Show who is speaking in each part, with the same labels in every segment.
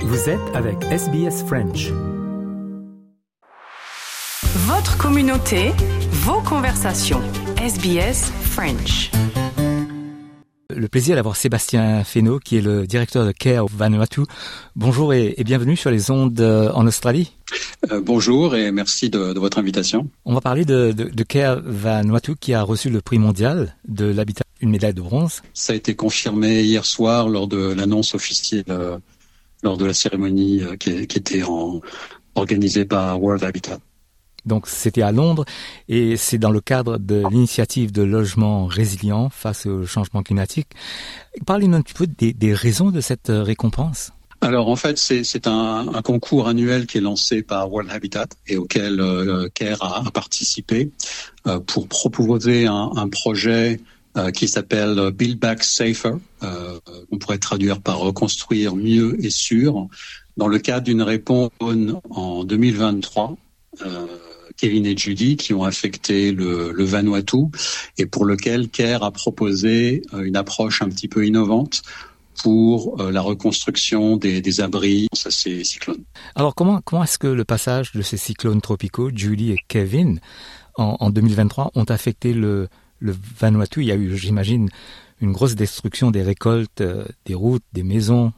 Speaker 1: Vous êtes avec SBS French.
Speaker 2: Votre communauté, vos conversations. SBS French.
Speaker 1: Le plaisir d'avoir Sébastien Fesneau, qui est le directeur de CARE au Vanuatu. Bonjour et bienvenue sur les ondes en Australie.
Speaker 3: Bonjour et merci de votre invitation.
Speaker 1: On va parler de CARE Vanuatu qui a reçu le prix mondial de l'habitat, une médaille de bronze.
Speaker 3: Ça a été confirmé hier soir lors de l'annonce officielle, lors de la cérémonie qui était organisée par World Habitat.
Speaker 1: Donc c'était à Londres et c'est dans le cadre de l'initiative de logement résilient face au changement climatique. Parlez-nous un petit peu des raisons de cette récompense.
Speaker 3: Alors en fait c'est un concours annuel qui est lancé par World Habitat et auquel CARE a participé pour proposer un projet qui s'appelle Build Back Safer. On pourrait traduire par reconstruire mieux et sûr dans le cadre d'une réponse en 2023. Kevin et Judy qui ont affecté le Vanuatu et pour lequel CARE a proposé une approche un petit peu innovante pour la reconstruction des abris face à ces cyclones.
Speaker 1: Alors comment est-ce que le passage de ces cyclones tropicaux, Judy et Kevin, en 2023 ont affecté le Vanuatu? Il y a eu, j'imagine, une grosse destruction des récoltes, des routes, des maisons.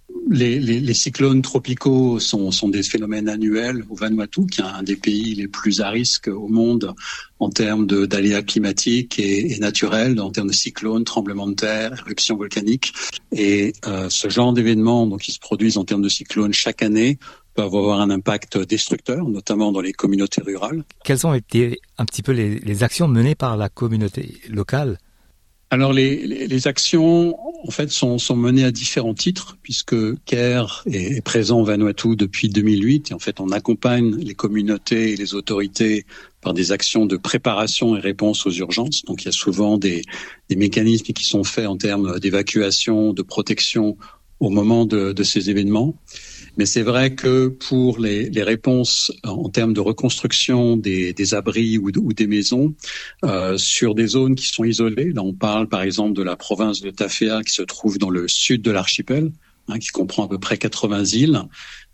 Speaker 3: Les cyclones tropicaux sont des phénomènes annuels au Vanuatu, qui est un des pays les plus à risque au monde en termes d'aléas climatiques et naturels, en termes de cyclones, tremblements de terre, éruptions volcaniques. Et ce genre d'événements donc, qui se produisent en termes de cyclones chaque année peuvent avoir un impact destructeur, notamment dans les communautés rurales.
Speaker 1: Quelles ont été un petit peu les actions menées par la communauté locale ?
Speaker 3: Alors les actions en fait sont menées à différents titres puisque CARE est présent au Vanuatu depuis 2008 et en fait on accompagne les communautés et les autorités par des actions de préparation et réponse aux urgences. Donc il y a souvent des mécanismes qui sont faits en termes d'évacuation, de protection au moment de ces événements. Mais c'est vrai que pour les réponses en termes de reconstruction des abris ou des maisons sur des zones qui sont isolées, là on parle par exemple de la province de Tafea qui se trouve dans le sud de l'archipel, qui comprend à peu près 80 îles,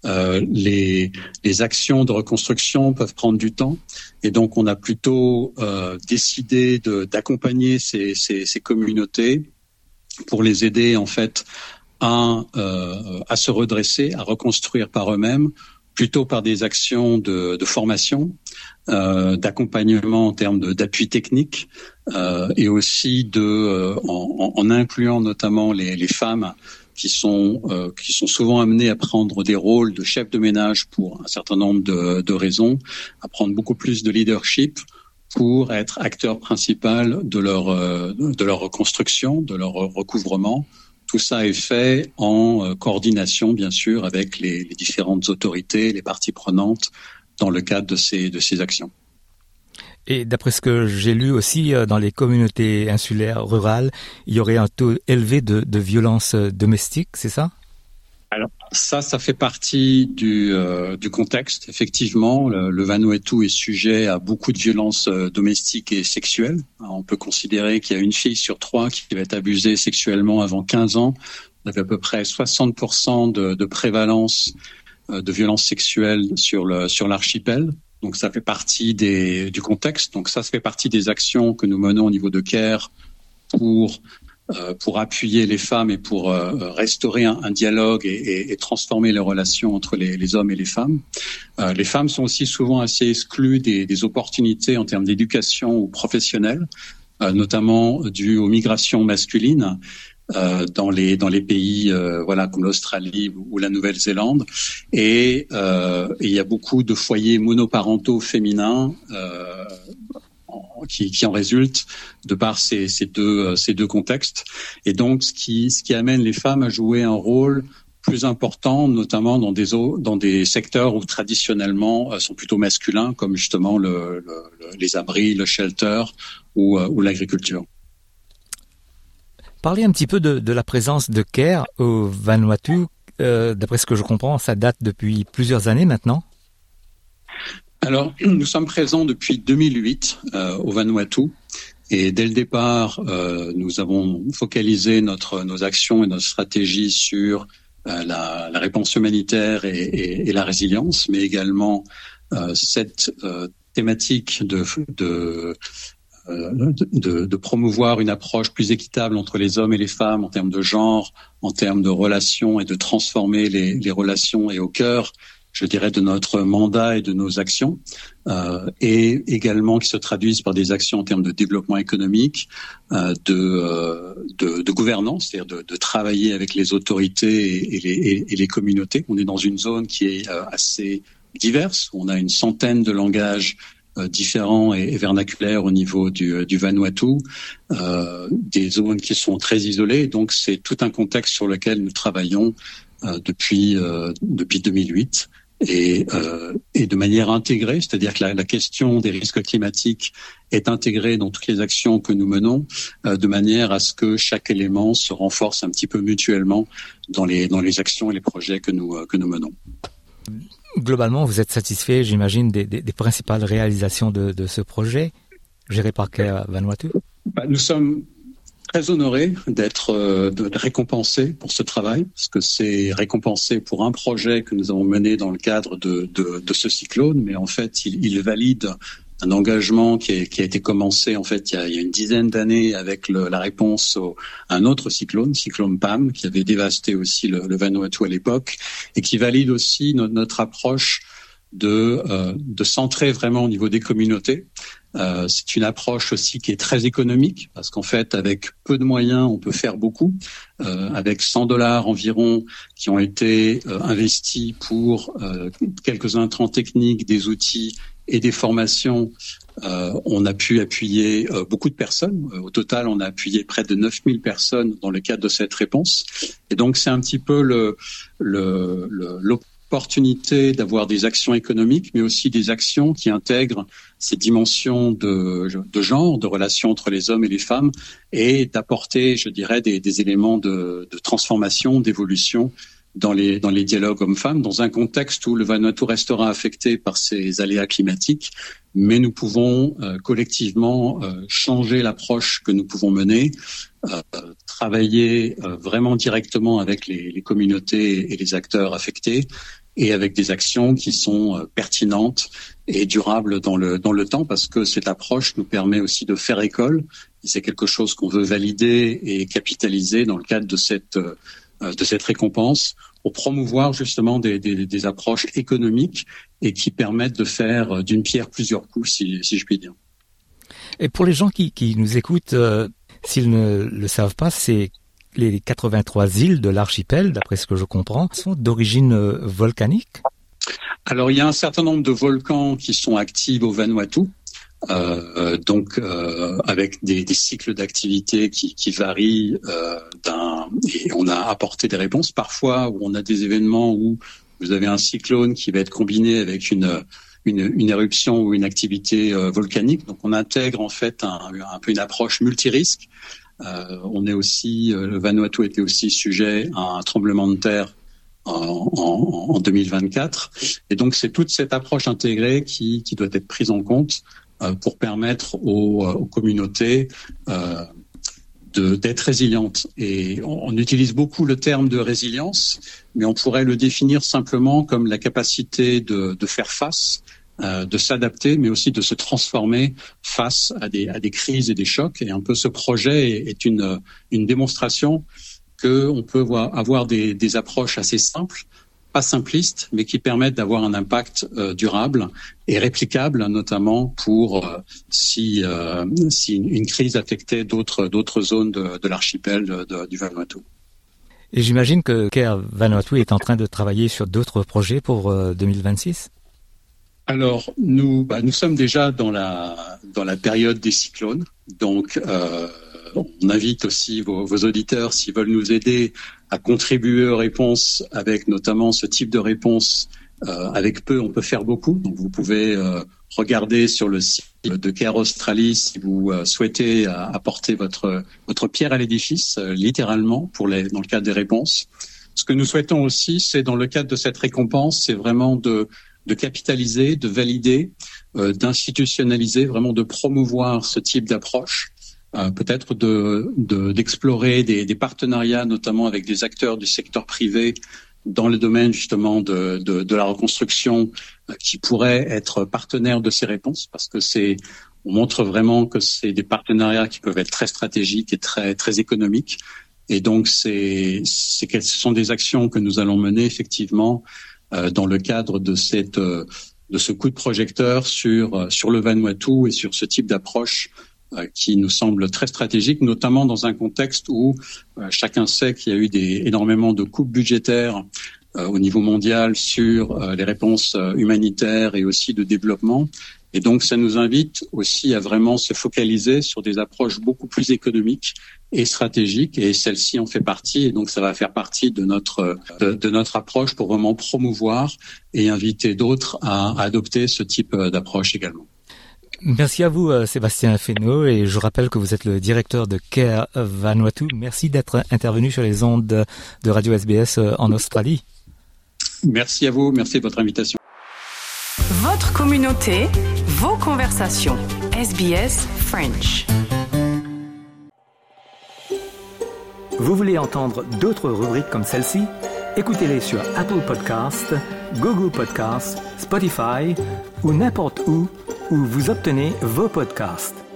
Speaker 3: les actions de reconstruction peuvent prendre du temps et donc on a plutôt décidé d'accompagner ces communautés pour les aider en fait à se redresser, à reconstruire par eux-mêmes, plutôt par des actions de formation, d'accompagnement en termes d'appui technique, et aussi en incluant notamment les femmes qui sont souvent amenées à prendre des rôles de chef de ménage pour un certain nombre de raisons, à prendre beaucoup plus de leadership pour être acteur principal de leur reconstruction, de leur recouvrement. Tout ça est fait en coordination, bien sûr, avec les différentes autorités, les parties prenantes dans le cadre de ces actions.
Speaker 1: Et d'après ce que j'ai lu aussi, dans les communautés insulaires rurales, il y aurait un taux élevé de violences domestiques, c'est ça ?
Speaker 3: Alors ça fait partie du contexte. Effectivement, le Vanuatu est sujet à beaucoup de violences domestiques et sexuelles. Alors, on peut considérer qu'il y a une fille sur 3 qui va être abusée sexuellement avant 15 ans. On avait à peu près 60% de prévalence de violences sexuelles sur l'archipel. Donc ça fait partie du contexte. Donc ça fait partie des actions que nous menons au niveau de CARE pour appuyer les femmes et pour restaurer un dialogue et transformer les relations entre les hommes et les femmes. Les femmes sont aussi souvent assez exclues des opportunités en termes d'éducation ou professionnelle, notamment dues aux migrations masculines dans les pays comme l'Australie ou la Nouvelle-Zélande. Et il y a beaucoup de foyers monoparentaux féminins qui en résulte de par ces deux contextes. Et donc, ce qui amène les femmes à jouer un rôle plus important, notamment dans des secteurs où traditionnellement sont plutôt masculins, comme justement les abris, le shelter ou l'agriculture.
Speaker 1: Parlez un petit peu de la présence de CARE au Vanuatu. D'après ce que je comprends, ça date depuis plusieurs années maintenant.
Speaker 3: Alors, nous sommes présents depuis 2008 au Vanuatu et dès le départ, nous avons focalisé nos actions et notre stratégie sur la réponse humanitaire et la résilience, mais également cette thématique de promouvoir une approche plus équitable entre les hommes et les femmes en termes de genre, en termes de relations, et de transformer les relations et au cœur, je dirais, de notre mandat et de nos actions, et également qui se traduisent par des actions en termes de développement économique, de gouvernance, c'est-à-dire de travailler avec les autorités et les communautés. On est dans une zone qui est assez diverse, où on a une centaine de langages différents et vernaculaires au niveau du Vanuatu, des zones qui sont très isolées. Donc c'est tout un contexte sur lequel nous travaillons depuis 2008 et de manière intégrée, c'est-à-dire que la question des risques climatiques est intégrée dans toutes les actions que nous menons, de manière à ce que chaque élément se renforce un petit peu mutuellement dans les actions et les projets que nous menons.
Speaker 1: Globalement, vous êtes satisfait, j'imagine, des principales réalisations de ce projet géré par Care Vanuatu?
Speaker 3: Nous sommes très honorés d'être récompensés pour ce travail, parce que c'est récompensé pour un projet que nous avons mené dans le cadre de ce cyclone, mais en fait, il valide un engagement qui a été commencé en fait il y a une dizaine d'années avec la réponse à un autre cyclone Pam, qui avait dévasté aussi le Vanuatu à l'époque, et qui valide aussi notre approche de centrer vraiment au niveau des communautés. C'est une approche aussi qui est très économique, parce qu'en fait, avec peu de moyens, on peut faire beaucoup. Avec $100 environ qui ont été investis pour quelques intrants techniques, des outils et des formations, on a pu appuyer beaucoup de personnes. Au total, on a appuyé près de 9000 personnes dans le cadre de cette réponse. Et donc, c'est un petit peu l'opportunité d'avoir des actions économiques, mais aussi des actions qui intègrent ces dimensions de genre, de relations entre les hommes et les femmes, et d'apporter, je dirais, des éléments de transformation, d'évolution dans les dialogues hommes-femmes, dans un contexte où le Vanuatu restera affecté par ces aléas climatiques, mais nous pouvons collectivement changer l'approche que nous pouvons mener, travailler vraiment directement avec les communautés et les acteurs affectés, et avec des actions qui sont pertinentes et durables dans le temps, parce que cette approche nous permet aussi de faire école, et c'est quelque chose qu'on veut valider et capitaliser dans le cadre de cette récompense, pour promouvoir justement des approches économiques et qui permettent de faire d'une pierre plusieurs coups, si je puis dire.
Speaker 1: Et pour les gens qui nous écoutent, s'ils ne le savent pas, c'est les 83 îles de l'archipel, d'après ce que je comprends, sont d'origine volcanique.
Speaker 3: Alors, il y a un certain nombre de volcans qui sont actifs au Vanuatu, avec des cycles d'activité qui varient et on a apporté des réponses parfois où on a des événements où vous avez un cyclone qui va être combiné avec une éruption ou une activité volcanique. Donc on intègre en fait un peu une approche multirisque. Le Vanuatu était aussi sujet à un tremblement de terre en 2024, et donc c'est toute cette approche intégrée qui doit être prise en compte pour permettre aux communautés d'être résilientes. Et on utilise beaucoup le terme de résilience, mais on pourrait le définir simplement comme la capacité de faire face, de s'adapter, mais aussi de se transformer face à des crises et des chocs. Et un peu ce projet est une démonstration qu'on peut avoir des approches assez simples, pas simplistes, mais qui permettent d'avoir un impact durable et réplicable, notamment pour si une crise affectait d'autres zones de l'archipel du Vanuatu.
Speaker 1: Et j'imagine que Care Vanuatu est en train de travailler sur d'autres projets pour 2026.
Speaker 3: Alors, nous sommes déjà dans la période des cyclones, donc on invite aussi vos auditeurs, s'ils veulent nous aider, à contribuer aux réponses avec notamment ce type de réponse. Avec peu, on peut faire beaucoup. Donc, vous pouvez regarder sur le site de Care Australie si vous souhaitez apporter votre pierre à l'édifice, littéralement, dans le cadre des réponses. Ce que nous souhaitons aussi, c'est dans le cadre de cette récompense, c'est vraiment de capitaliser, de valider, d'institutionnaliser, vraiment de promouvoir ce type d'approche peut-être d'explorer des partenariats, notamment avec des acteurs du secteur privé dans le domaine justement de la reconstruction, qui pourraient être partenaires de ces réponses, parce que on montre vraiment que c'est des partenariats qui peuvent être très stratégiques et très très économiques. Et donc ce sont des actions que nous allons mener effectivement dans le cadre de ce coup de projecteur sur le Vanuatu et sur ce type d'approche qui nous semble très stratégique, notamment dans un contexte où chacun sait qu'il y a eu énormément de coupes budgétaires au niveau mondial sur les réponses humanitaires et aussi de développement. Et donc, ça nous invite aussi à vraiment se focaliser sur des approches beaucoup plus économiques et stratégiques. Et celle-ci en fait partie. Et donc, ça va faire partie de notre approche pour vraiment promouvoir et inviter d'autres à adopter ce type d'approche également.
Speaker 1: Merci à vous, Sébastien Fesneau, et je rappelle que vous êtes le directeur de CARE Vanuatu. Merci d'être intervenu sur les ondes de Radio SBS en Australie.
Speaker 3: Merci à vous, merci de votre invitation.
Speaker 2: Votre communauté, vos conversations. SBS French.
Speaker 1: Vous voulez entendre d'autres rubriques comme celle-ci? Écoutez-les sur Apple Podcasts, Google Podcasts, Spotify ou n'importe où vous obtenez vos podcasts.